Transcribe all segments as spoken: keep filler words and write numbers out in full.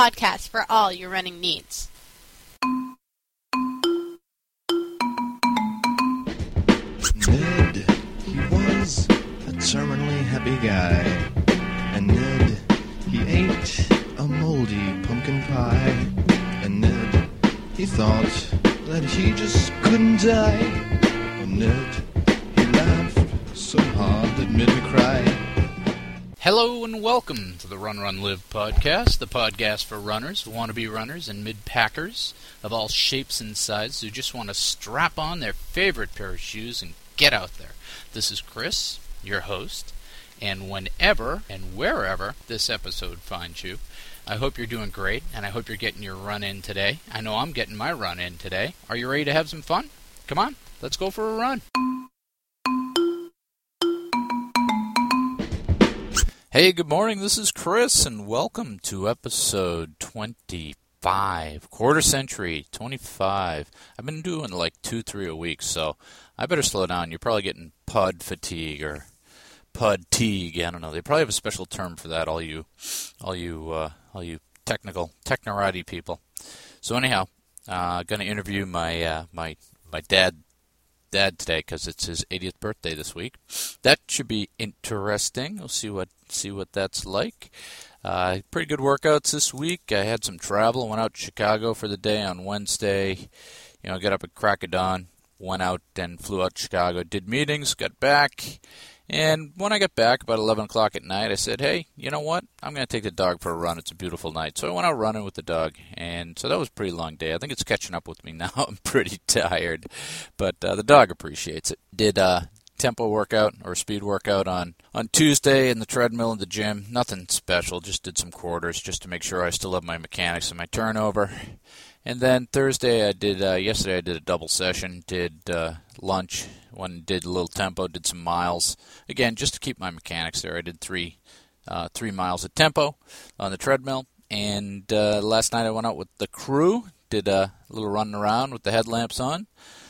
podcast for all your running needs. Ned, he was a terminally happy guy. And Ned, he ate a moldy pumpkin pie. And Ned, he thought that he just couldn't die. And Ned, he laughed so hard it made me cry. Hello and welcome to the Run Run Live podcast, the podcast for runners, wannabe runners, and mid-packers of all shapes and sizes who just want to strap on their favorite pair of shoes and get out there. This is Chris, your host, and whenever and wherever this episode finds you, I hope you're doing great, and I hope you're getting your run in today. I know I'm getting my run in today. Are you ready to have some fun? Come on, let's go for a run. Hey, good morning. This is Chris, and welcome to episode twenty-five, quarter century, twenty-five. I've been doing like two, three a week, so I better slow down. You're probably getting pod fatigue or pod-teague. I don't know. They probably have a special term for that. All you, all you, uh, all you technical, technorati people. So anyhow, uh, going to interview my uh, my my dad. Dad today because it's his eightieth birthday this week. That should be interesting. We'll see what see what that's like. Uh, pretty good workouts this week. I had some travel. Went out to Chicago for the day on Wednesday. You know, got up at crack of dawn. Went out and flew out to Chicago. Did meetings. Got back. And when I got back about eleven o'clock at night, I said, hey, you know what? I'm going to take the dog for a run. It's a beautiful night. So I went out running with the dog. And so that was a pretty long day. I think it's catching up with me now. I'm pretty tired. But uh, the dog appreciates it. Did a tempo workout or speed workout on, on Tuesday in the treadmill in the gym. Nothing special. Just did some quarters just to make sure I still have my mechanics and my turnover. And then Thursday, I did, uh, yesterday I did a double session, did uh, lunch, one did a little tempo, did some miles. Again, just to keep my mechanics there, I did three uh, three miles at tempo on the treadmill. And uh, last night I went out with the crew, did a little running around with the headlamps on.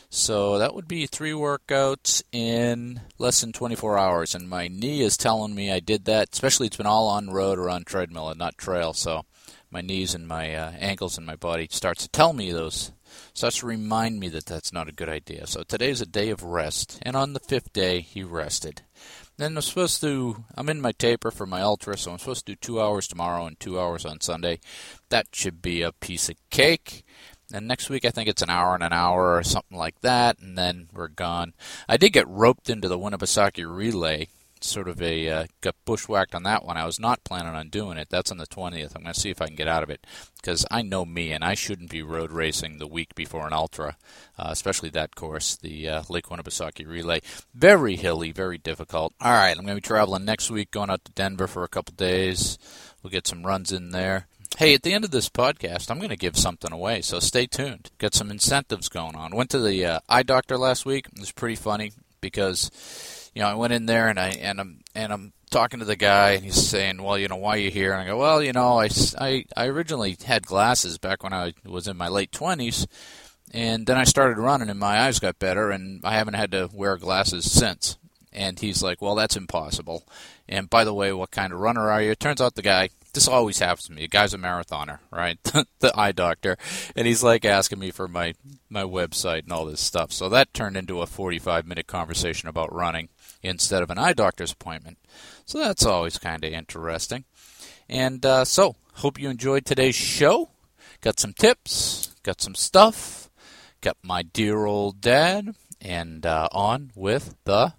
So that would be three workouts in less than twenty-four hours. And my knee is telling me I did that, especially it's been all on road or on treadmill and not trail, so my knees and my uh, ankles and my body starts to tell me those, starts to remind me that that's not a good idea. So today's a day of rest, and on the fifth day, he rested. Then I'm supposed to, I'm in my taper for my ultra, so I'm supposed to do two hours tomorrow and two hours on Sunday. That should be a piece of cake. And next week, I think it's an hour and an hour or something like that, and then we're gone. I did get roped into the Winnipesaukee Relay. Sort of a, uh, got bushwhacked on that one. I was not planning on doing it. That's on the twentieth. I'm going to see if I can get out of it, because I know me, and I shouldn't be road racing the week before an ultra, uh, especially that course, the uh, Lake Winnipesaukee Relay. Very hilly, very difficult. All right, I'm going to be traveling next week, going out to Denver for a couple days. We'll get some runs in there. Hey, at the end of this podcast, I'm going to give something away, so stay tuned. Got some incentives going on. Went to the uh, eye doctor last week. It was pretty funny, because you know, I went in there and I and I'm and I'm talking to the guy, and he's saying, "Well, you know, why are you here?" And I go, "Well, you know, I, I, I originally had glasses back when I was in my late twenties, and then I started running, and my eyes got better, and I haven't had to wear glasses since." And he's like, "Well, that's impossible. And by the way, what kind of runner are you?" It turns out the guy, this always happens to me. A guy's a marathoner, right? The eye doctor. And he's like asking me for my, my website and all this stuff. So that turned into a forty-five minute conversation about running instead of an eye doctor's appointment. So that's always kind of interesting. And uh, so, hope you enjoyed today's show. Got some tips, got some stuff, got my dear old dad, and uh, on with the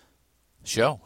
show.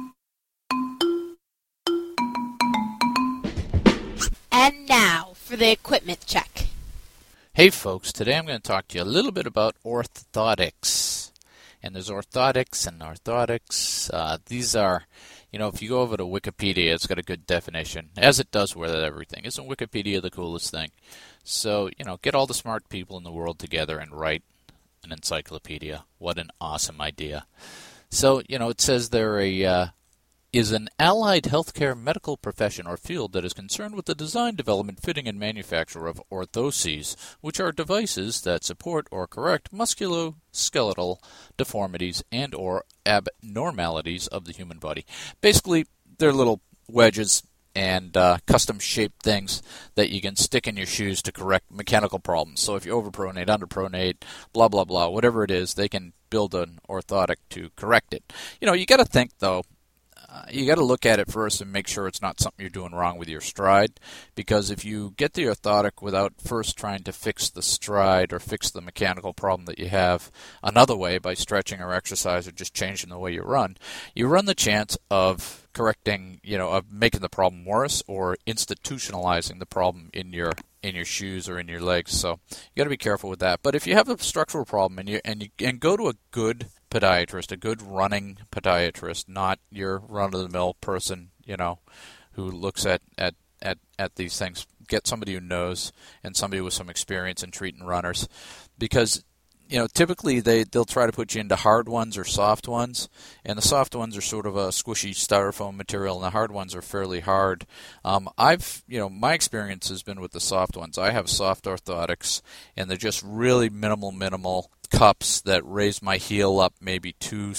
And now for the equipment check. Hey folks, today I'm going to talk to you a little bit about orthotics. And there's orthotics and orthotics. Uh, these are, you know, if you go over to Wikipedia, it's got a good definition, as it does with everything. Isn't Wikipedia the coolest thing? So, you know, get all the smart people in the world together and write an encyclopedia. What an awesome idea. So, you know, it says they're a uh, is an allied healthcare medical profession or field that is concerned with the design, development, fitting, and manufacture of orthoses, which are devices that support or correct musculoskeletal deformities and or abnormalities of the human body. Basically, they're little wedges and uh, custom-shaped things that you can stick in your shoes to correct mechanical problems. So if you overpronate, underpronate, blah, blah, blah, whatever it is, they can build an orthotic to correct it. You know, you got to think, though, uh, you got to look at it first and make sure it's not something you're doing wrong with your stride, because if you get the orthotic without first trying to fix the stride or fix the mechanical problem that you have another way by stretching or exercise or just changing the way you run, you run the chance of correcting, you know, of making the problem worse or institutionalizing the problem in your in your shoes or in your legs. So you got to be careful with that. But if you have a structural problem and you and you and go to a good podiatrist, a good running podiatrist, not your run-of-the-mill person, you know, who looks at, at, at, at these things, get somebody who knows and somebody with some experience in treating runners, because you know, typically they, they'll try to put you into hard ones or soft ones, and the soft ones are sort of a squishy styrofoam material, and the hard ones are fairly hard. Um, I've, you know, my experience has been with the soft ones. I have soft orthotics, and they're just really minimal, minimal cups that raise my heel up maybe two,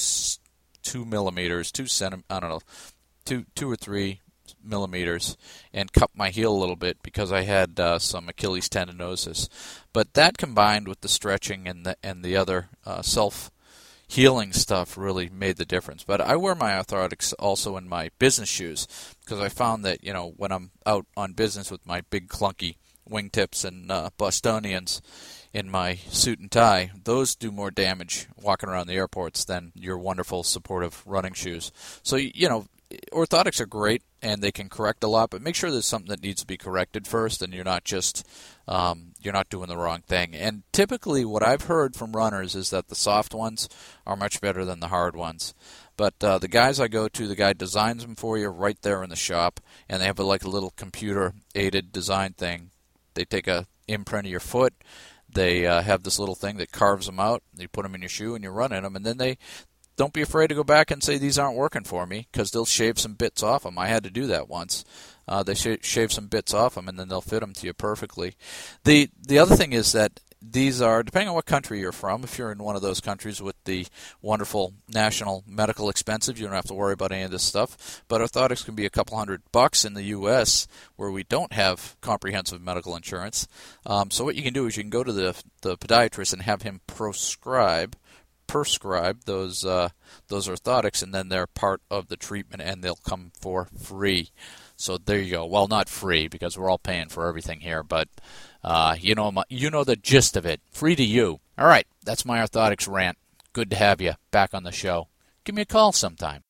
two millimeters, two centi- I don't know, two, two or three millimeters, and cup my heel a little bit because I had uh, some Achilles tendinosis. But that combined with the stretching and the and the other uh, self-healing stuff really made the difference. But I wear my orthotics also in my business shoes because I found that, you know, when I'm out on business with my big clunky wingtips and uh, Bostonians in my suit and tie, those do more damage walking around the airports than your wonderful supportive running shoes. So, you know, orthotics are great and they can correct a lot, but make sure there's something that needs to be corrected first, and you're not just um, you're not doing the wrong thing. And typically, what I've heard from runners is that the soft ones are much better than the hard ones. But uh, the guys I go to, the guy designs them for you right there in the shop, and they have a, like a little computer-aided design thing. They take a imprint of your foot. They uh, have this little thing that carves them out. You put them in your shoe and you run in them, and then they don't be afraid to go back and say these aren't working for me, because they'll shave some bits off them. I had to do that once. Uh, they sh- shave some bits off them, and then they'll fit them to you perfectly. The the other thing is that these are, depending on what country you're from, if you're in one of those countries with the wonderful national medical expensive, you don't have to worry about any of this stuff. But orthotics can be a couple hundred bucks in the U S where we don't have comprehensive medical insurance. Um, so what you can do is you can go to the the podiatrist and have him prescribe prescribe those uh, those orthotics, and then they're part of the treatment, and they'll come for free. So there you go. Well, not free, because we're all paying for everything here, but uh, you know my, you know the gist of it. Free to you. All right, that's my orthotics rant. Good to have you back on the show. Give me a call sometime.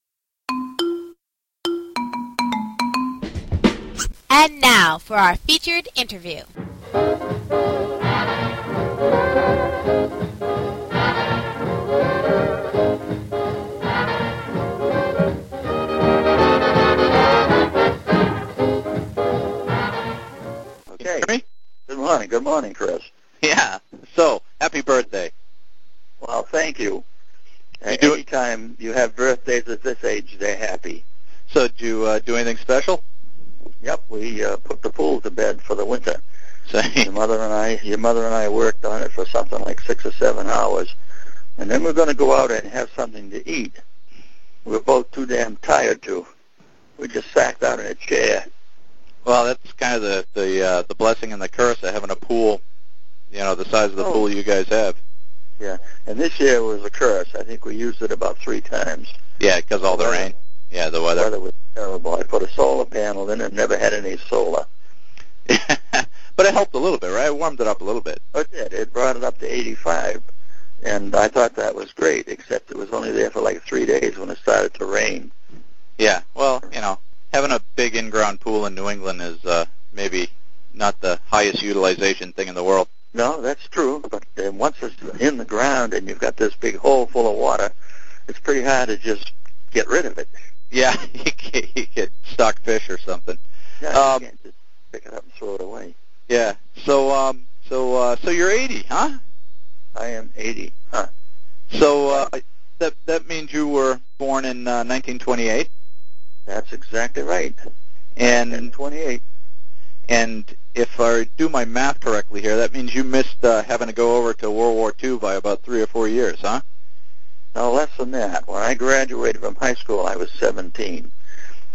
And now for our featured interview. Okay. Good morning. Good morning, Chris. Yeah. So, happy birthday. Well, thank you. you do Anytime you have birthdays at this age, they're happy. So, did you uh, do anything special? Yep, we uh, put the pool to bed for the winter. So, Your mother and I, your mother and I worked on it for something like six or seven hours, and then we're going to go out and have something to eat. We're both too damn tired to. We just sat down in a chair. well, that's kind of the the uh, the blessing and the curse of having a pool, you know, the size of the Oh. pool you guys have. Yeah, and this year was a curse. I think we used it about three times. Yeah, because all the Weather. rain. Yeah, the The weather. weather was terrible. I put a solar panel in and never had any solar. But it helped a little bit, right? It warmed it up a little bit. It did. It brought it up to eighty-five, and I thought that was great, except it was only there for like three days when it started to rain. Yeah. Well, you know, having a big in-ground pool in New England is uh, maybe not the highest utilization thing in the world. No, that's true, but uh, once it's in the ground and you've got this big hole full of water, it's pretty hard to just get rid of it. Yeah, you could, you could stock fish or something. Yeah, Um, you can't just pick it up and throw it away. Yeah. So, um, so, uh, so you're eighty, huh? I am eighty. Huh. So uh, that that means you were born in uh, nineteen twenty-eight, That's exactly right. and And twenty-eight. and if I do my math correctly here, that means you missed uh, having to go over to World War Two by about three or four years, huh? No, less than that. When I graduated from high school, I was seventeen.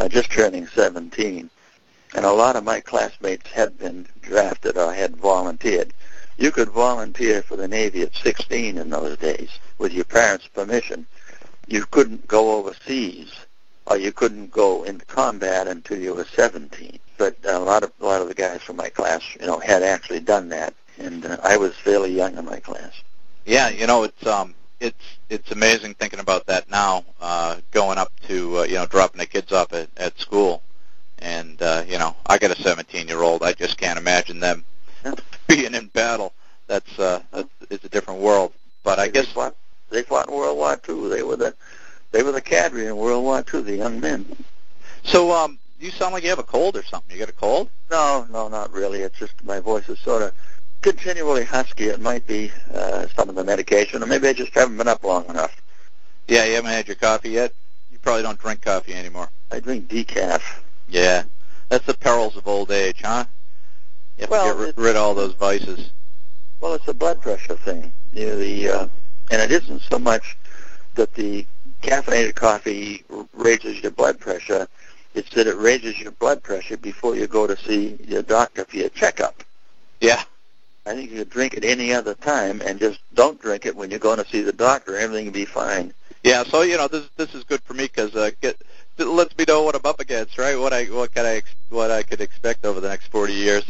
uh, just turning seventeen, and a lot of my classmates had been drafted or had volunteered. You could volunteer for the Navy at sixteen in those days with your parents' permission. You couldn't go overseas, or you couldn't go into combat until you were seventeen. But a lot of a lot of the guys from my class, you know, had actually done that, and uh, I was fairly young in my class. Yeah, you know, it's um, it's it's amazing thinking about that now, uh, going up to uh, you know, dropping the kids off at, at school, and uh, you know, I got a seventeen-year-old. I just can't imagine them Yeah. being in battle. That's uh, that's, it's a different world. But I They guess fought, they fought in World War Two. They were the they were the cadre in World War Two. The young men. so. Um, you sound like you have a cold or something. You got a cold? No, no, not really. It's just my voice is sort of continually husky. It might be uh, some of the medication, or maybe I just haven't been up long enough. Yeah, you haven't had your coffee yet. You probably don't drink coffee anymore. I drink decaf. Yeah, that's the perils of old age, huh? You have Well, to get it- rid of all those vices. Well, it's a blood pressure thing. You know, the uh, and it isn't so much that the caffeinated coffee raises your blood pressure. It's that it raises your blood pressure before you go to see your doctor for your checkup. Yeah. I think you could drink it any other time and just don't drink it when you're going to see the doctor. Everything will be fine. Yeah, so you know this this is good for me because uh, get it lets me know what I'm up against, right? What I what can I ex- what I could expect over the next forty years.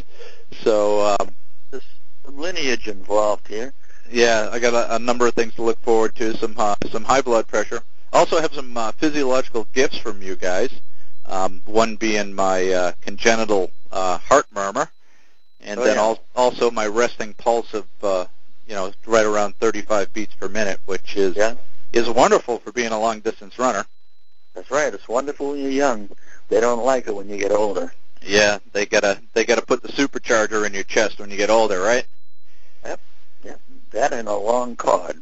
So um, There's some lineage involved here. yeah, I got a, a number of things to look forward to. Some uh, some high blood pressure. Also have some uh, physiological gifts from you guys. Um, one being my uh, congenital uh, heart murmur, and Oh, then yeah. al- also my resting pulse of uh, you know right around thirty-five beats per minute, which is Yeah, is wonderful for being a long distance runner. that's right. It's wonderful when you're young. They don't like it when you get older. Yeah, they gotta they gotta put the supercharger in your chest when you get older, right? That and a long cord.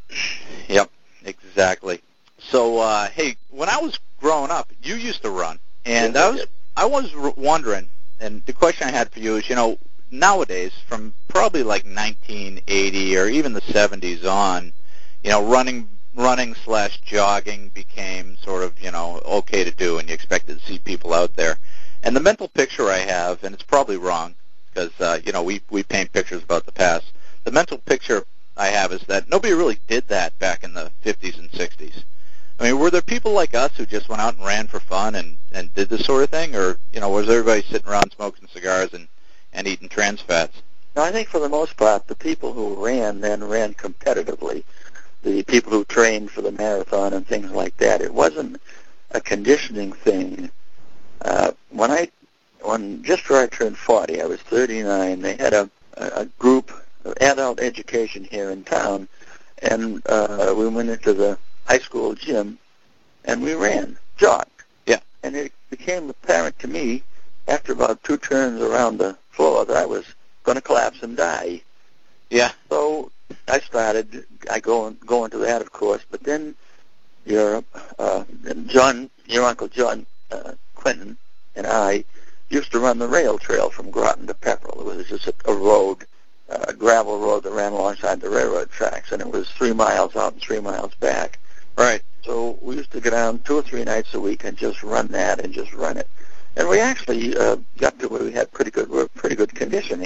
Yep, exactly. So, uh, hey, when I was growing up, you used to run, and Yes, I I was did. I was r- wondering, and the question I had for you is, you know, nowadays, from probably like nineteen eighty or even the seventies on, you know, running running slash jogging became sort of, you know, okay to do, and you expected to see people out there. And the mental picture I have, and it's probably wrong, because, uh, you know, we, we paint pictures about the past. The mental picture I have is that nobody really did that back in the fifties and sixties. I mean, were there people like us who just went out and ran for fun and, and did this sort of thing? Or, you know, was everybody sitting around smoking cigars and, and eating trans fats? No, I think for the most part, the people who ran then ran competitively. The people who trained for the marathon and things like that. It wasn't a conditioning thing. Uh, when I, when just before I turned forty, I was thirty-nine. They had a, a group of adult education here in town, and uh, we went into the high school gym, and we ran, jogged. Yeah. And it became apparent to me after about two turns around the floor that I was going to collapse and die. Yeah. So I started, I go, go into that, of course, but then your, uh, John, your Uncle John uh, Quentin and I used to run the rail trail from Groton to Pepperell. It was just a, a road, uh, a gravel road that ran alongside the railroad tracks, and it was three miles out and three miles back. Right. So we used to go down two or three nights a week and just run that and just run it. And we actually uh, got to where we had pretty good, pretty good conditioning.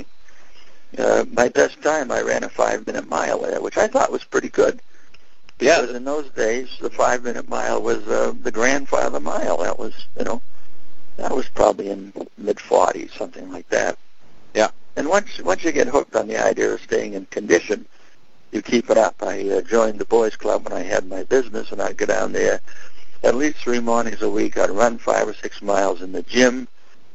Uh, my best time, I ran a five-minute mile there, which I thought was pretty good. Yeah. Because in those days, the five-minute mile was uh, the grandfather mile. That was, you know, that was probably in mid-forties, something like that. Yeah. And once once you get hooked on the idea of staying in condition, you keep it up. I uh, joined the boys' club when I had my business, and I'd go down there at least three mornings a week. I'd run five or six miles in the gym,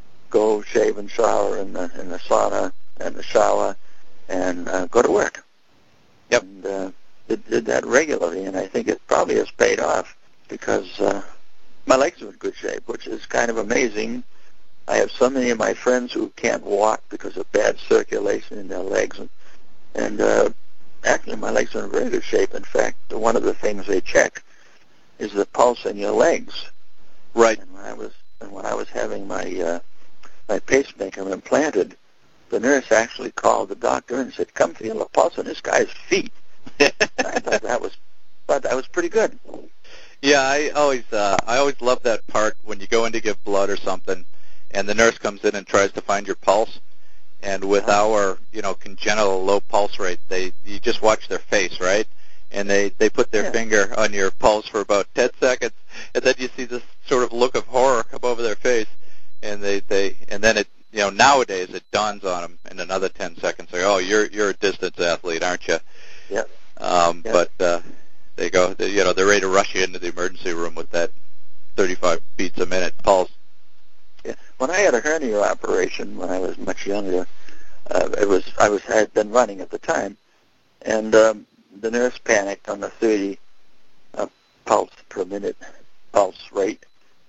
go shave and shower in the in the sauna and the shower, and uh, go to work. Yep. And uh, did, did that regularly, and I think it probably has paid off because uh, my legs are in good shape, which is kind of amazing. I have so many of my friends who can't walk because of bad circulation in their legs, and, and uh, actually my legs are in very good shape. In fact, one of the things they check is the pulse in your legs. Right. And when I was and when I was having my uh, my pacemaker implanted, the nurse actually called the doctor and said, "Come feel the pulse on this guy's feet." I thought that was, thought that was pretty good. Yeah, I always uh, I always love that part when you go in to give blood or something, and the nurse comes in and tries to find your pulse. And with our, you know, congenital low pulse rate, they you just watch their face, right? And they, they put their Yeah. finger on your pulse for about ten seconds, and then you see this sort of look of horror come over their face, and they, they and then it, you know, nowadays it dawns on them in another ten seconds, like, oh, you're you're a distance athlete, aren't you? Yeah. Um, Yeah. But uh, they go, they, you know, they're ready to rush you into the emergency room with that thirty-five beats a minute pulse. Yeah. When I had a hernia operation when I was much younger, uh, it was I was had been running at the time, and um, the nurse panicked on the thirty uh, pulse per minute pulse rate,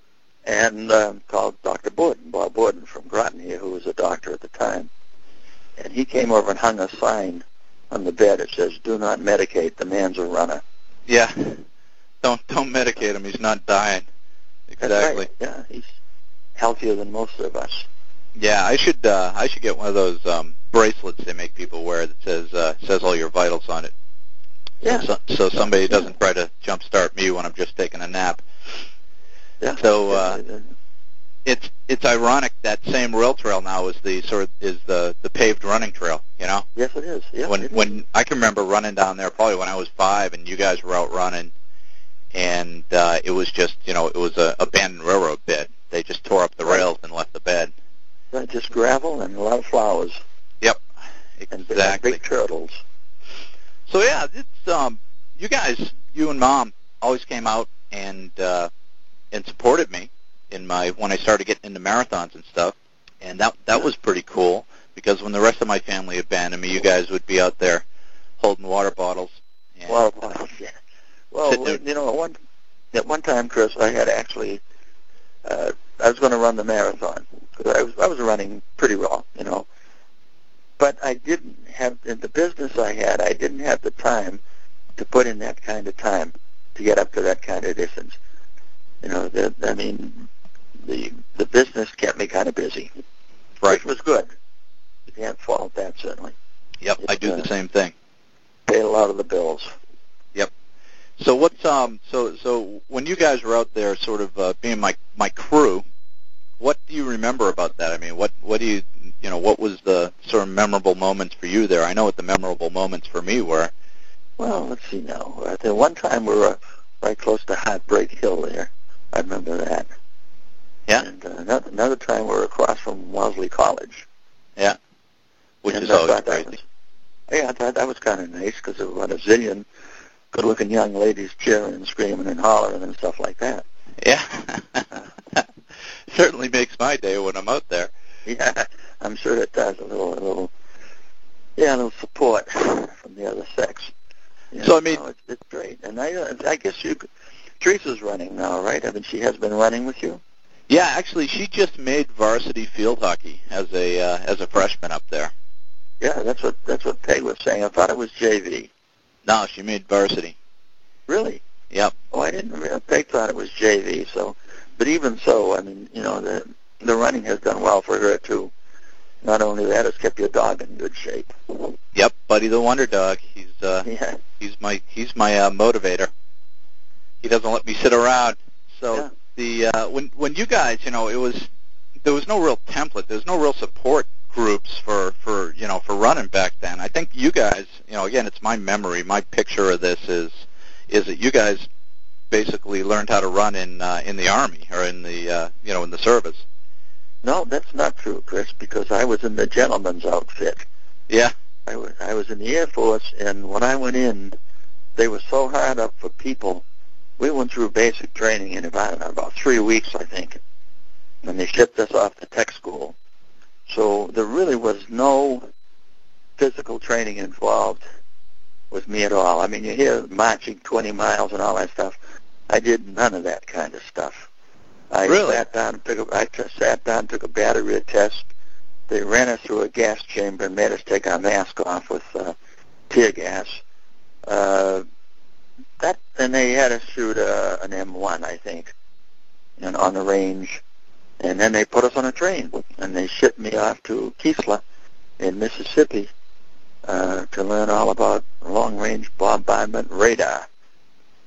and um, called Doctor Borden, Bob Borden from Groton here, who was a doctor at the time, and he came over and hung a sign on the bed that says, "Do not medicate. The man's a runner." Yeah, don't don't medicate him. He's not dying. That's Exactly. right. Yeah, he's healthier than most of us. Yeah, I should uh, I should get one of those um, bracelets they make people wear that says uh, says all your vitals on it. Yeah. So, so somebody Yeah. doesn't try to jumpstart me when I'm just taking a nap. Yeah. So uh, Yeah. it's it's ironic that same rail trail now is the sort of is the, the paved running trail. You know, Yes, it is. Yeah, when it is. when I can remember running down there probably when I was five and you guys were out running, and uh, it was just you know it was a abandoned railroad bed. They just tore up the Right. rails and left the bed. Right, just gravel and a lot of flowers Yep, and big, exactly. big turtles. So yeah, it's um, you guys, you and Mom, always came out and uh, and supported me in my when I started getting into marathons and stuff, and that that was pretty cool because when the rest of my family abandoned me, you guys would be out there holding water bottles. And, Well, well, yeah. Well, Sit there. you know, at one at one time, Chris, I had actually uh, I was going to run the marathon because I was I was running pretty well, you know, but I didn't have in the business I had. I didn't have the time to put in that kind of time to get up to that kind of distance. You know, the, I mean, the the business kept me kind of busy, right. which was good. You can't fault that, certainly. Yep, I do uh, the same thing. Paid a lot of the bills. So what's um so so when you guys were out there, sort of uh, being my my crew, what do you remember about that? I mean, what what do you you know what was the sort of memorable moments for you there? I know what the memorable moments for me were. Well, let's see now. Uh, the one time we were right close to Heartbreak Hill there. I remember that. Yeah. And uh, another, another time we were across from Wellesley College. Yeah. Which And is I always thought that crazy. was, yeah, I thought that was kind of nice because there were a zillion good-looking young ladies cheering and screaming and hollering and stuff like that. Yeah. Certainly makes my day when I'm out there. Yeah, I'm sure it does. A little, a little, yeah, a little support from the other sex. You So, know, I mean- no, it's, it's great. And I, uh, I guess you, Teresa's running now, right? I mean, she has been running with you. Yeah, actually, she just made varsity field hockey as a uh, as a freshman up there. Yeah, that's what that's what Peg was saying. I thought it was J V. No, she made varsity. Really? Yep. Oh, I didn't realize. Peg thought it was J V. So, but even so, I mean, you know, the the running has done well for her too. Not only that, it's kept your dog in good shape. Yep, Buddy the Wonder Dog. He's uh, Yeah. he's my he's my uh, motivator. He doesn't let me sit around. So Yeah. the uh, when when you guys, you know, it was there was no real template. There's no real support groups for for you know for running back then. I think you guys, you know, again, it's my memory. My picture of this is is that you guys basically learned how to run in uh, in the Army or in the uh, you know in the service. No, that's not true, Chris, because I was in the gentleman's outfit. Yeah. I was, I was in the Air Force, and when I went in, they were so hard up for people. We went through basic training in about, about three weeks, I think, and they shipped us off to tech school. So there really was no physical training involved with me at all. I mean, you hear marching twenty miles and all that stuff. I did none of that kind of stuff. I Really? sat down and took a, I t- sat down and took a battery test. They ran us through a gas chamber and made us take our mask off with uh, tear gas. Uh, that and they had us shoot uh, an M one, I think, and on the range. And then they put us on a train, and they shipped me off to Keesler in Mississippi uh, to learn all about long-range bombardment radar.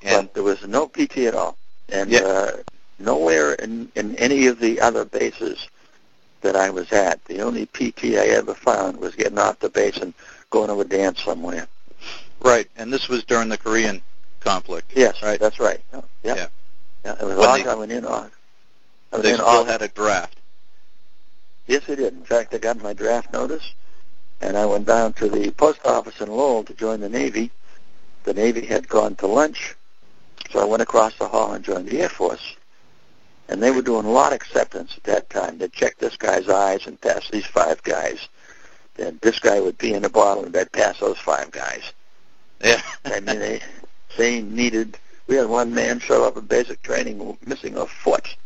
And but there was no P T at all. And Yeah. uh, nowhere in, in any of the other bases that I was at, the only P T I ever found was getting off the base and going to a dance somewhere. right, and this was during the Korean conflict. Yes, Right. that's right. Yeah, Yeah. yeah. yeah it was When August. they- I went in on. I was They in still August. had a draft. Yes, I did. In fact, I got my draft notice, and I went down to the post office in Lowell to join the Navy. The Navy had gone to lunch, so I went across the hall and joined the Air Force. And they were doing lot acceptance at that time. They'd check this guy's eyes and pass these five guys. Then this guy would pee in a bottle, and they'd pass those five guys. Yeah. I mean, they they needed. We had one man show up at basic training missing a foot.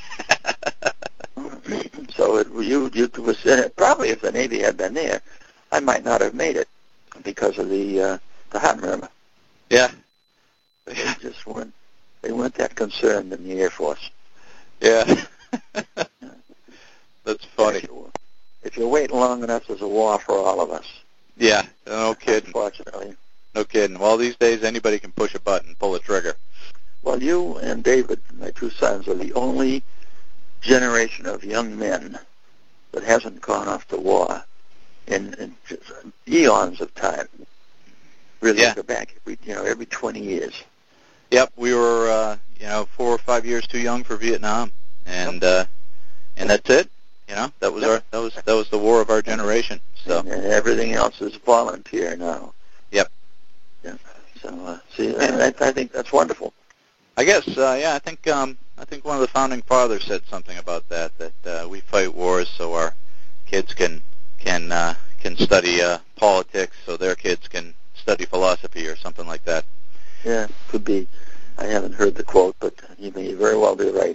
So it, you, you was in it. Probably if the Navy had been there, I might not have made it because of the uh, the heart murmur. Yeah. They just weren't. They weren't that concerned in the Air Force. Yeah. That's funny. If you, if you wait long enough, there's a war for all of us. Yeah. No kidding. Unfortunately. No kidding. Well, these days anybody can push a button, pull a trigger. Well, you and David, my two sons, are the only generation of young men that hasn't gone off to war in, in just eons of time. Really, Yeah. go back, every, you know, every twenty years. Yep, we were, uh, you know, four or five years too young for Vietnam, and uh, and that's it. You know, that was Yep. our that was that was the war of our generation. So And, and everything else is volunteer now. Yep. Yeah. So, uh, see, I, I think that's wonderful. I guess, uh, yeah, I think um, I think one of the founding fathers said something about that. That uh, we fight wars so our kids can can uh, can study uh, politics, so their kids can study philosophy or something like that. Yeah, could be. I haven't heard the quote, but you may very well be right.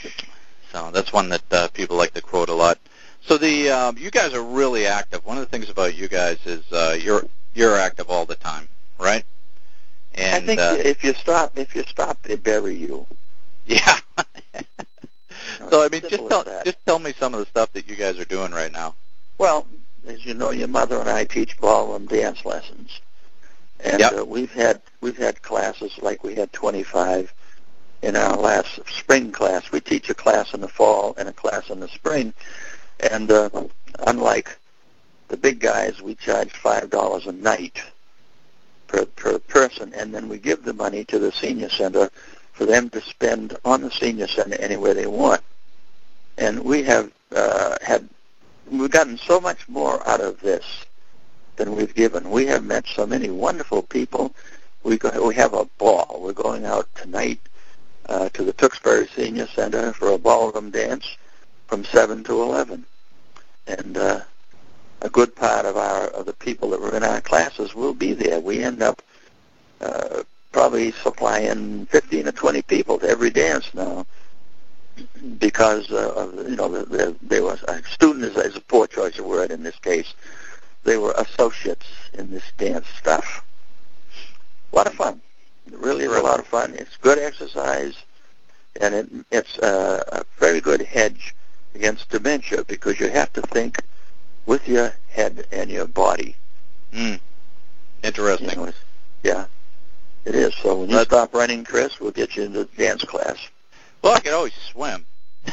So that's one that uh, people like to quote a lot. So the um, you guys are really active. One of the things about you guys is uh, you're you're active all the time, right? And I think uh, if you stop, if you stop, they bury you. yeah. You know, So I it's mean, simple just as tell that. just tell me some of the stuff that you guys are doing right now. Well, as you know, your mother and I teach ballroom dance lessons, and Yep. uh, we've had we've had classes like we had twenty-five in our last spring class. We teach a class in the fall and a class in the spring, and uh, unlike the big guys, we charge five dollars a night per per person, and then we give the money to the senior center for them to spend on the senior center anywhere they want. And we have uh, had we've gotten so much more out of this than we've given. We have met so many wonderful people. We go, we have a ball. We're going out tonight uh, to the Tewksbury Senior Center for a ballroom dance from seven to eleven, and uh, a good part of our of the people that were in our classes will be there. We end up uh, probably supplying fifteen or twenty people to every dance now, because uh, of, you know the, the, there was a student is, is a poor choice of word in this case. They were associates in this dance stuff. A lot of fun. It really is a lot of fun. It's good exercise, and it, it's uh, a very good hedge against dementia because you have to think with your head and your body. Mm. Interesting. You know, it's, yeah, it is. So when you That's- stop running, Chris, we'll get you into dance class. Well, I could always swim.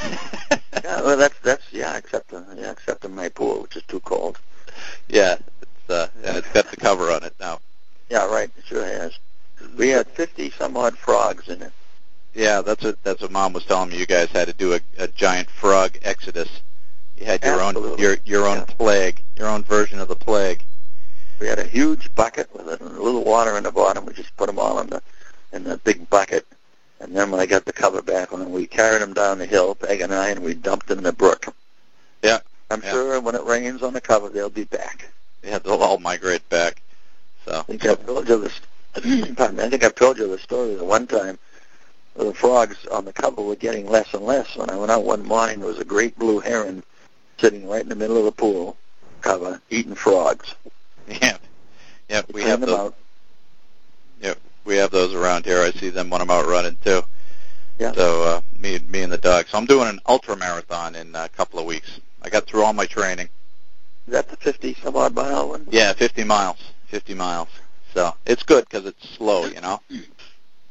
Yeah, well, that's that's yeah, except uh, yeah, except in my pool, which is too cold. Yeah, it's, uh, and it's got the cover on it now. Yeah, right. It sure has. We had fifty some odd frogs in it. Yeah, that's what that's what Mom was telling me. You guys had to do a, a giant frog exodus. You had your Absolutely. own your your own Yeah. plague, your own version of the plague. We had a huge bucket with a little water in the bottom. We just put them all in the in the big bucket, and then when I got the cover back on them, we carried them down the hill, Peg and I, and we dumped them in the brook. Yeah, I'm yeah. sure when it rains on the cover, they'll be back. They had to all migrate back. So I think I've told you this. Pardon me, I think I've told you the story the one time where the frogs on the cover were getting less and less. When I went out one morning, there was a great blue heron sitting right in the middle of the pool cover, eating frogs. yeah, yeah, we Clean have them those. out. Yeah, we have those around here. I see them when I'm out running too. Yeah. So uh, me, me and the dog. So I'm doing an ultra marathon in a couple of weeks. I got through all my training. Is that the fifty some odd mile one? Yeah, fifty miles. fifty miles. So it's good because it's slow, you know.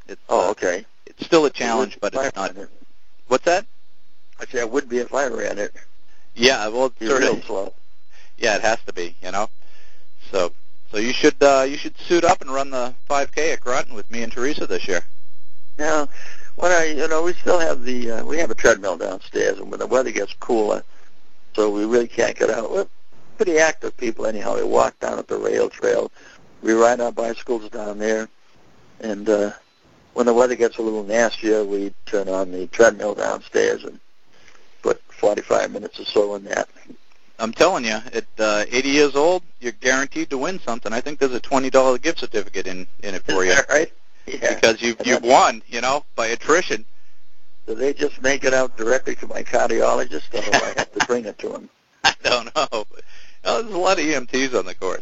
It's, Oh, uh, okay. It's still a challenge, It but would it's be if I not. ran it. What's that? I say I would be if I ran it. Yeah, well, Be sort real of. slow. Yeah, it has to be, you know. So, so you should uh, you should suit up and run the five K at Groton with me and Teresa this year. Now, what I, you know, we still have the, uh, we have a treadmill downstairs, and when the weather gets cooler, so we really can't get out. We're pretty active people anyhow. We walk down at the rail trail. We ride our bicycles down there, and uh, when the weather gets a little nastier, we turn on the treadmill downstairs and put forty-five minutes or so in that. I'm telling you, at uh, eighty years old, you're guaranteed to win something. I think there's a twenty dollar gift certificate in, in it for Is you. that right? Yeah. Because you've, you've won, you know, by attrition. Do they just make it out directly to my cardiologist, or do I have to bring it to him? I don't know. But, oh, there's a lot of E M Ts on the course.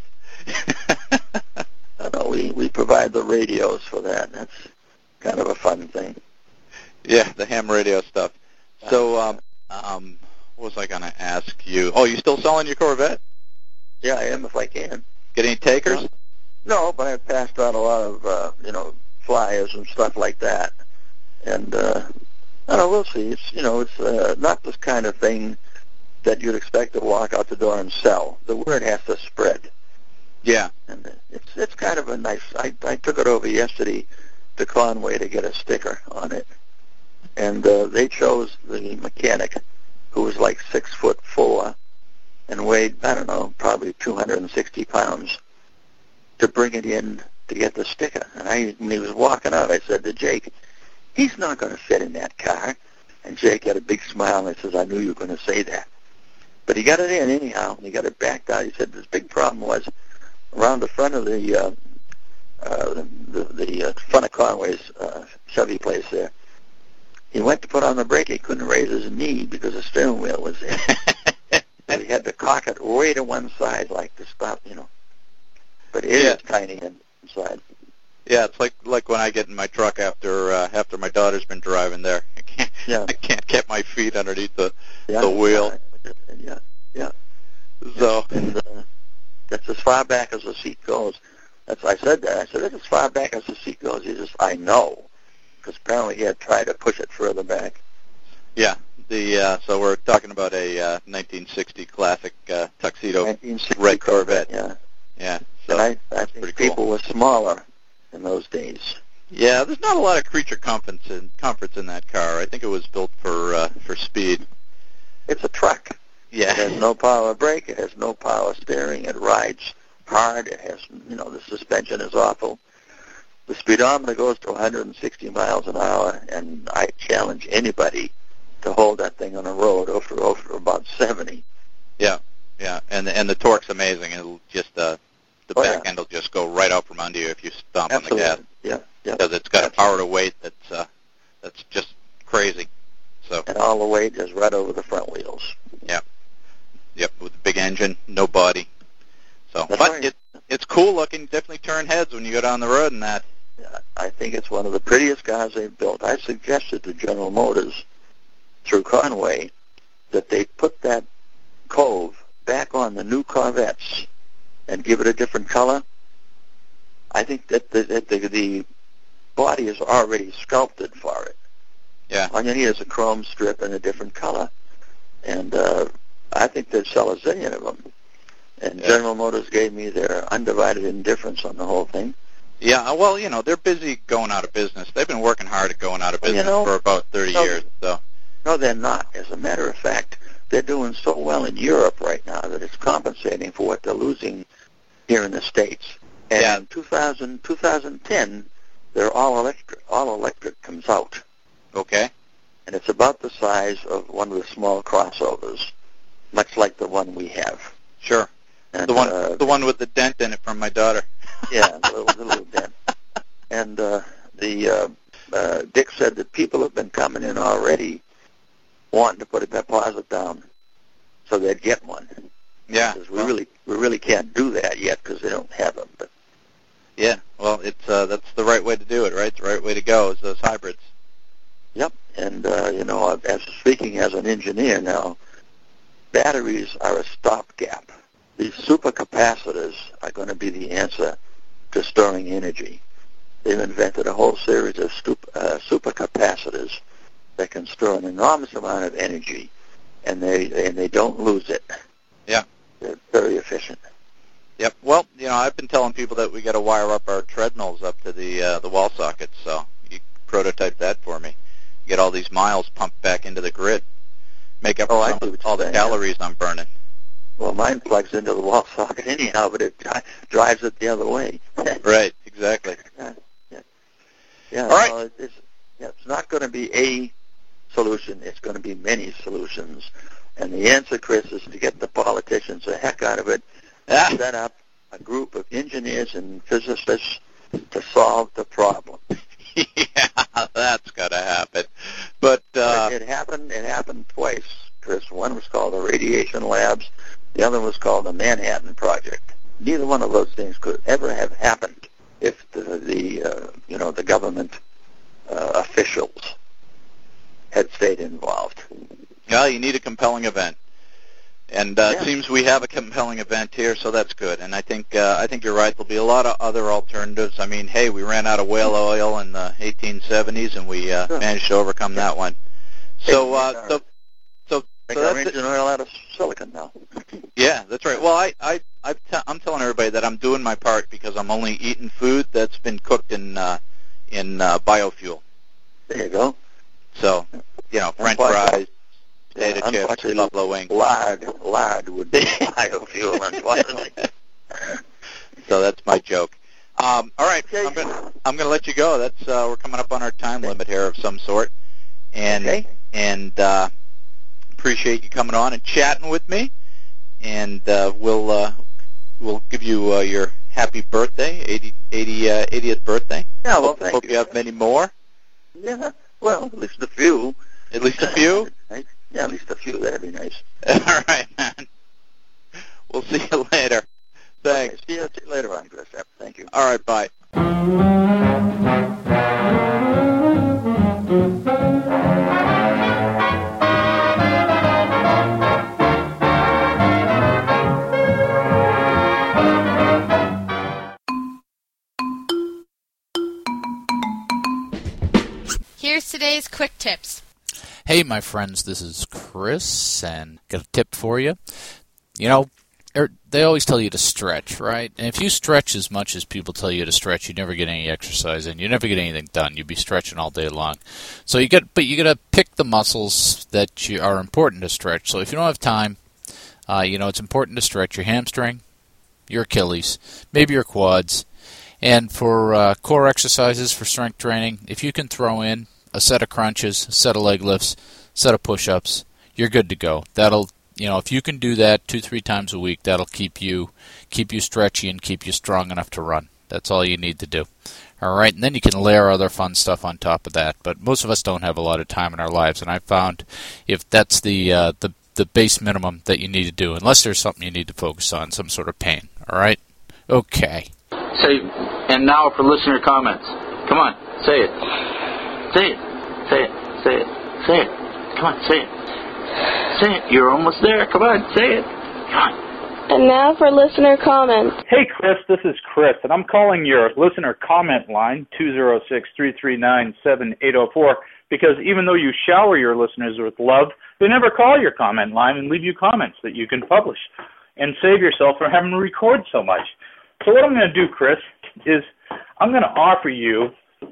I know we, we provide the radios for that. That's kind of a fun thing. Yeah, the ham radio stuff. So, um, um, what was I going to ask you? Oh, you still selling your Corvette? Yeah, I am if I can. Get any takers? No, but I've passed out a lot of, uh, you know, flyers and stuff like that. And, uh, I don't know, we'll see. It's, you know, it's uh, not this kind of thing that you'd expect to walk out the door and sell. The word has to spread. Yeah. And it's it's kind of a nice, I, I took it over yesterday to Conway to get a sticker on it. And uh, they chose the mechanic who was like six foot four and weighed, I don't know, probably two hundred sixty pounds to bring it in to get the sticker. And I, when he was walking out, I said to Jake, he's not going to fit in that car. And Jake had a big smile and he says, I knew you were going to say that. But he got it in anyhow, and he got it backed out. He said his big problem was around the front of the uh, uh, the, the uh, front of Conway's uh, Chevy place there. He went to put on the brake. He couldn't raise his knee because the steering wheel was in. So he had to cock it way to one side, like to stop, you know. But it Yeah. is tiny inside. Yeah, it's like like when I get in my truck after uh, after my daughter's been driving there. I can't Yeah. I can't get my feet underneath the Yeah, the wheel. Yeah, yeah. So And, uh, that's as far back as the seat goes. That's I said that. I said, that's as far back as the seat goes. He says, I know. Because apparently he had tried to push it further back. yeah, the uh, so we're talking about a uh, nineteen sixty classic uh, tuxedo nineteen sixty red Corvette. Yeah. Yeah, so And I, I pretty think cool. people were smaller in those days. Yeah, there's not a lot of creature comforts in comforts in that car. I think it was built for uh, for speed. It's a truck. Yeah. It has no power brake. It has no power steering. It rides hard. It has, you know, the suspension is awful. The speedometer goes to one hundred sixty miles an hour, and I challenge anybody to hold that thing on a road over over about seventy. Yeah, yeah, and the, and the torque's amazing. It'll just uh, the Oh, back yeah. end will just go right out from under you if you stomp Absolutely. on the gas, Yeah, yeah. because it's got a power to weight that's uh, that's just crazy. So And all the weight is right over the front wheels. yep, with a big engine, no body. So, That's but right. it it's cool looking. Definitely turn heads when you go down the road and that. I think it's one of the prettiest cars they've built. I suggested to General Motors through Conway that they put that cove back on the new Corvettes and give it a different color. I think that the, that the, the body is already sculpted for it. Yeah. All you need is a chrome strip and a different color. And uh, I think they'd sell a zillion of them. And Yeah. General Motors gave me their undivided indifference on the whole thing. Yeah, well, you know, they're busy going out of business. They've been working hard at going out of Well, you business know, for about thirty no, years. So, No, they're not. As a matter of fact, they're doing so well in Europe right now that it's compensating for what they're losing here in the States. And Yeah. in two thousand, twenty ten, they're all electric. All electric comes out, okay. and it's about the size of one of the small crossovers, much like the one we have. Sure. And, The one, uh, the one with the dent in it from my daughter. yeah, the little, the little dent. And uh, the uh, uh, Dick said that people have been coming in already wanting to put a deposit down so they'd get one. Yeah. Because we well, really we really can't do that yet because they don't have them. But Yeah. Well, it's uh, that's the right way to do it, right? It's the right way to go is those hybrids. yep, and uh, you know, as speaking as an engineer now, batteries are a stopgap. These supercapacitors are going to be the answer to storing energy. they've invented a whole series of stup- uh, supercapacitors that can store an enormous amount of energy, and they and they don't lose it. Yeah. They're very efficient. Yep. Well, you know, I've been telling people that we got to wire up our treadmills up to the uh, the wall sockets. So you prototype that for me. Get all these miles pumped back into the grid. Make up Oh, I some, see what all you're the saying, calories I'm burning. Well, mine plugs into the wall socket anyhow, but it dri- drives it the other way. Right. Exactly. Yeah. Yeah. yeah All right. no, it- it's, yeah, it's not going to be a solution. It's going to be many solutions. And the answer, Chris, is to get the politicians the heck out of it Ah. and set up a group of engineers and physicists to solve the problem. Yeah, that's got to happen. But uh, it, it happened. It happened twice, Chris. One was called the Radiation Labs. The other was called the Manhattan Project. Neither one of those things could ever have happened if the, the uh, you know, the government uh, officials had stayed involved. well, you need a compelling event. And uh, Yeah. it seems we have a compelling event here, so that's good. And I think uh, I think you're right. There'll be a lot of other alternatives. I mean, hey, we ran out of whale oil in the eighteen seventies, and we uh, Sure. managed to overcome Yeah. that one. So, Hey, uh, uh, so, so, Make so our that's it. engine oil out of silicon now. Yeah, that's right. Well, I, I, I've t- I'm telling everybody that I'm doing my part because I'm only eating food that's been cooked in uh, in uh, biofuel. There you go. So, you know, French Unfortunately- fries, potato Yeah, chips, unfortunately, buffalo wings. Lard, lard would be biofuel, unfortunately. So that's my joke. Um, all right, Okay. I'm gonna I'm gonna let you go. That's uh, we're coming up on our time limit here of some sort, and Okay. and uh, appreciate you coming on and chatting with me, and uh, we'll uh, we'll give you uh, your happy birthday, eighty, eighty, uh, eightieth birthday. Yeah, well, hope, thank hope you. you have many more, Yeah, well, at least a few. at least a few. Right? Yeah, at least a few. That'd be nice. All right, man. We'll see you later. Thanks. Okay, see, you, see you later on, Chris. Yep, thank you. All right, bye. Here's today's quick tips. Hey, my friends, this is Chris, and got a tip for you. You know, er, they always tell you to stretch, right? And if you stretch as much as people tell you to stretch, you never get any exercise in. You never get anything done. You'd be stretching all day long. So you get, but you got to pick the muscles that you, are important to stretch. So if you don't have time, uh, you know, it's important to stretch your hamstring, your Achilles, maybe your quads. And for uh, core exercises, for strength training, if you can throw in a set of crunches, a set of leg lifts, a set of push-ups, you're good to go. That'll, you know, if you can do that two, three times a week, that'll keep you keep you stretchy and keep you strong enough to run. That's all you need to do. All right, and then you can layer other fun stuff on top of that. But most of us don't have a lot of time in our lives, and I found if that's the uh, the the base minimum that you need to do, unless there's something you need to focus on, some sort of pain. All right, okay. Say, and now for listener comments. Come on, say it. Say it. Say it. Say it. Say it. Come on, say it. Say it. You're almost there. Come on, say it. Come on. And now for listener comments. Hey, Chris, this is Chris, and I'm calling your listener comment line, two oh six, three three nine, seven eight oh four, because even though you shower your listeners with love, they never call your comment line and leave you comments that you can publish and save yourself from having to record so much. So what I'm going to do, Chris, is I'm going to offer you,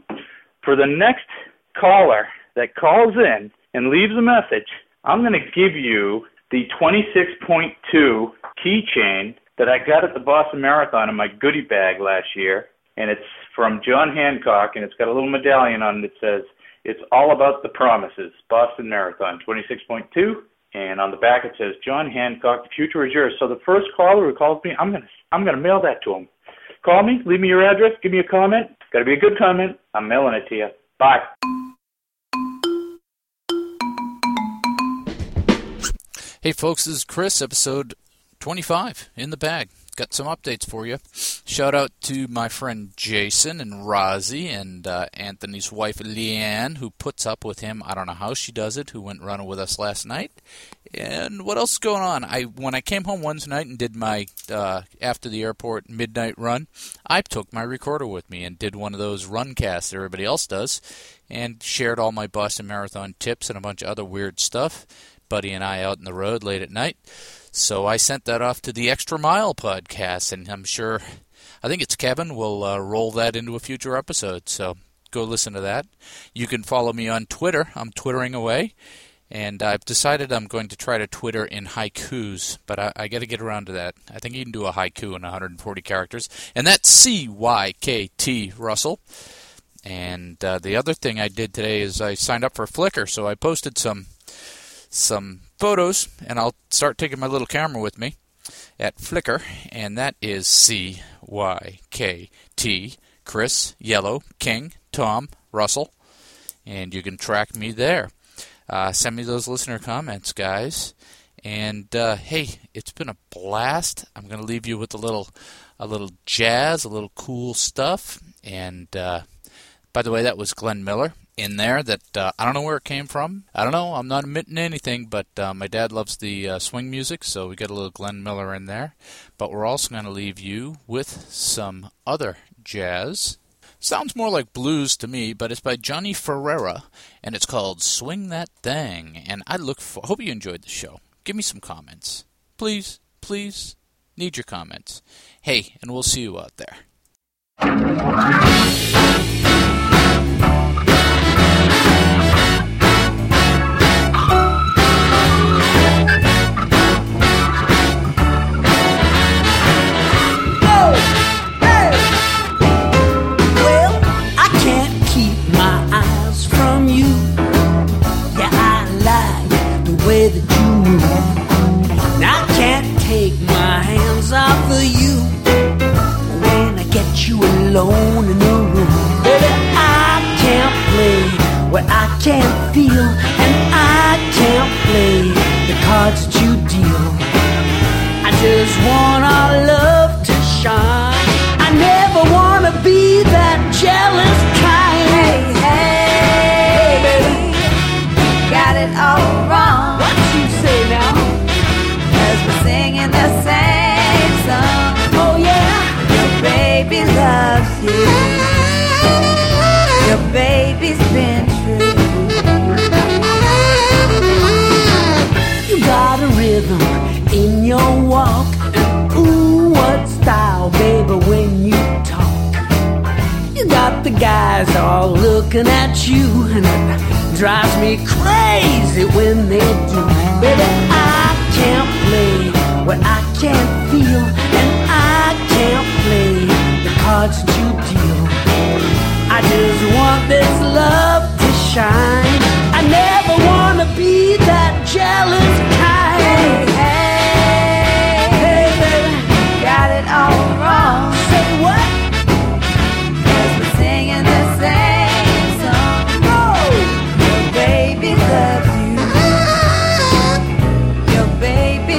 for the next caller that calls in and leaves a message, I'm going to give you the twenty-six point two keychain that I got at the Boston Marathon in my goodie bag last year, and it's from John Hancock, and it's got a little medallion on it that says, "It's all about the promises, Boston Marathon, twenty-six point two," and on the back it says, "John Hancock, the future is yours." So the first caller who calls me, I'm going to I'm going to mail that to him. Call me, leave me your address, give me a comment. Got to be a good comment. I'm mailing it to you. Bye. Hey, folks, this is Chris, episode twenty-five, in the bag. got some updates for you. Shout out to my friend Jason and Rozzy and uh, Anthony's wife Leanne, who puts up with him. I don't know how she does it, who went running with us last night. And what else is going on? I When I came home Wednesday night and did my uh, after the airport midnight run, I took my recorder with me and did one of those run casts that everybody else does and shared all my Boston Marathon tips and a bunch of other weird stuff. Buddy and I out on the road late at night. So I sent that off to the Extra Mile podcast, and I'm sure, I think it's Kevin, will uh, roll that into a future episode. So go listen to that. You can follow me on Twitter. I'm twittering away. And I've decided I'm going to try to Twitter in haikus, but I, I got to get around to that. I think you can do a haiku in one hundred forty characters. And that's C Y K T Russell. And uh, the other thing I did today is I signed up for Flickr, so I posted some some photos, and I'll start taking my little camera with me at Flickr, and that is C Y K T, Chris, Yellow, King, Tom, Russell, and you can track me there. Uh, send me those listener comments, guys. And uh, hey, it's been a blast. I'm going to leave you with a little, a little jazz, a little cool stuff. And uh, by the way, that was Glenn Miller in there. That uh, I don't know where it came from. I don't know. I'm not admitting anything, but uh, my dad loves the uh, swing music, so we got a little Glenn Miller in there. But we're also going to leave you with some other jazz. Sounds more like blues to me, but it's by Johnny Ferreira, and it's called Swing That Thing. And I look for, hope you enjoyed the show. Give me some comments. Please, please, need your comments. Hey, and we'll see you out there. Way that you move, and I can't take my hands off of you when I get you alone in the room. Baby, I can't play what I can't feel, and I can't play the cards that you deal. I just want our love to shine. I never want to be that jealous kind. Hey, hey, baby, got it all wrong. Say now, as we're singing the same song. Oh yeah, your baby loves you. Your baby's been true. You got a rhythm in your walk, and ooh, what style, baby, when you talk. You got the guys all looking at you, and it drives me crazy when they do. Baby, I can't play what I can't feel, and I can't play the cards that you deal. I just want this love to shine. I never want to be that jealous kind. Hey, hey, hey, baby, got it all wrong. Say what? 'Cause we're singing the same song. Oh, your baby loves you. Baby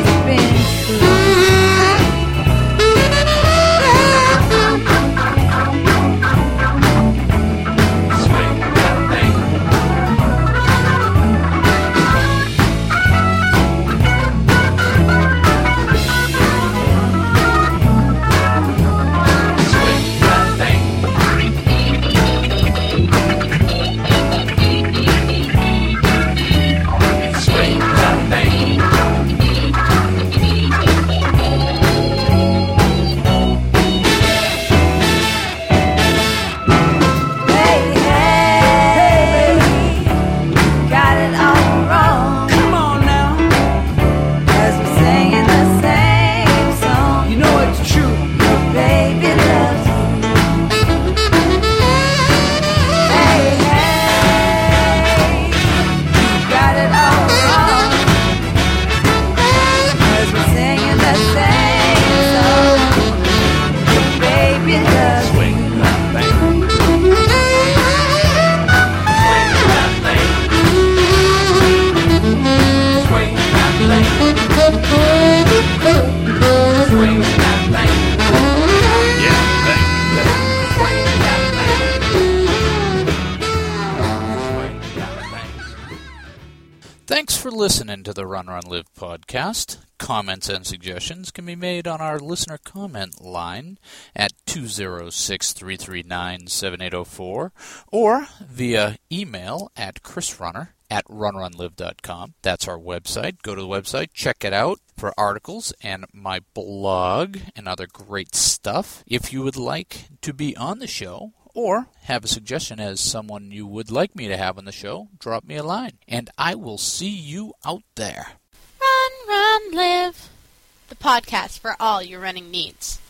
listening to the Run, Run, Live podcast. Comments and suggestions can be made on our listener comment line at two oh six, three three nine, seven eight oh four or via email at chrisrunner at run run live dot com. That's our website. Go to the website, check it out for articles and my blog and other great stuff. If you would like to be on the show or have a suggestion as someone you would like me to have on the show, drop me a line, and I will see you out there. Run, Run, Live. The podcast for all your running needs.